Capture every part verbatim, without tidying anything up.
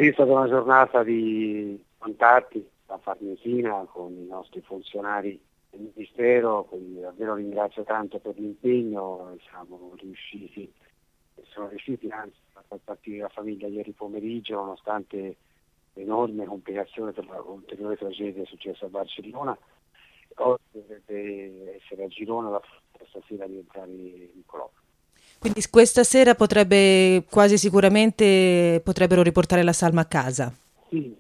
Ieri è stata una giornata di contatti a Farnesina con i nostri funzionari del Ministero, quindi davvero ringrazio tanto per l'impegno, siamo riusciti, sono riusciti anzi a far partire la famiglia ieri pomeriggio nonostante l'enorme complicazione per la ulteriore tragedia successa a Barcellona. Oggi dovrebbe essere a Girona la stasera rientrare Niccolò. Quindi questa sera potrebbe, quasi sicuramente, potrebbero riportare la salma a casa. Sì,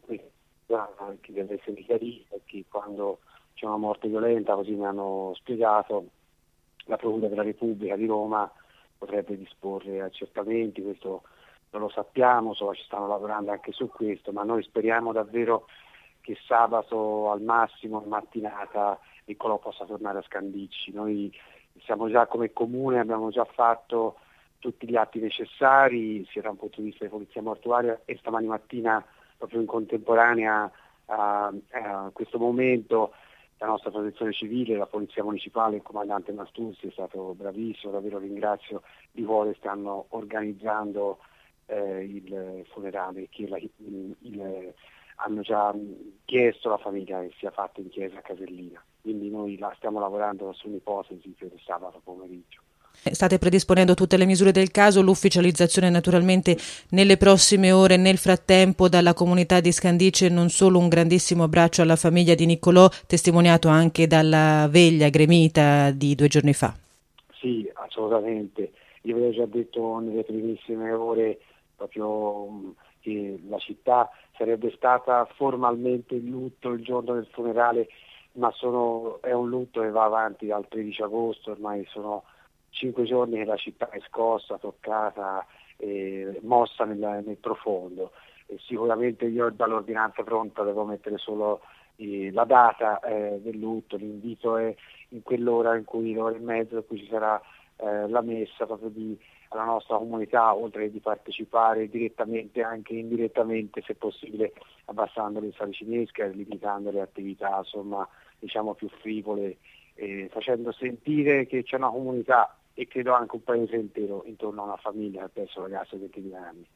anche deve essere chiarito che quando c'è una morte violenta, così mi hanno spiegato, la Procura della Repubblica di Roma potrebbe disporre accertamenti, questo non lo sappiamo, so, ci stanno lavorando anche su questo, ma noi speriamo davvero che sabato al massimo in mattinata Niccolò possa tornare a Scandicci. Noi siamo già come comune, abbiamo già fatto tutti gli atti necessari sia da un punto di vista di polizia mortuaria e stamani mattina proprio in contemporanea a, a questo momento la nostra protezione civile, la polizia municipale, il comandante Mastuzzi è stato bravissimo, davvero ringrazio di cuore, stanno organizzando eh, il funerale che la, il, il, hanno già chiesto alla famiglia che sia fatto in chiesa a Casellina, quindi noi la stiamo lavorando su un'ipotesi per il sabato pomeriggio. State predisponendo tutte le misure del caso, l'ufficializzazione naturalmente nelle prossime ore. Nel frattempo dalla comunità di Scandicci non solo un grandissimo abbraccio alla famiglia di Niccolò, testimoniato anche dalla veglia gremita di due giorni fa. Sì, assolutamente. Io avevo già detto nelle primissime ore proprio che la città sarebbe stata formalmente in lutto il giorno del funerale, ma sono, è un lutto che va avanti dal tredici agosto, ormai sono cinque giorni che la città è scossa, toccata, eh, mossa nel, nel profondo. E sicuramente io dall'ordinanza pronta devo mettere solo eh, la data eh, del lutto, l'invito è in quell'ora, in cui l'ora e mezza in cui ci sarà eh, la messa proprio di, alla nostra comunità, oltre che di partecipare direttamente anche indirettamente, se possibile abbassando le salicenesche, limitando le attività insomma diciamo più frivole, eh, facendo sentire che c'è una comunità e credo anche un paese intero intorno a una famiglia che ha perso un ragazzo di ventidue anni.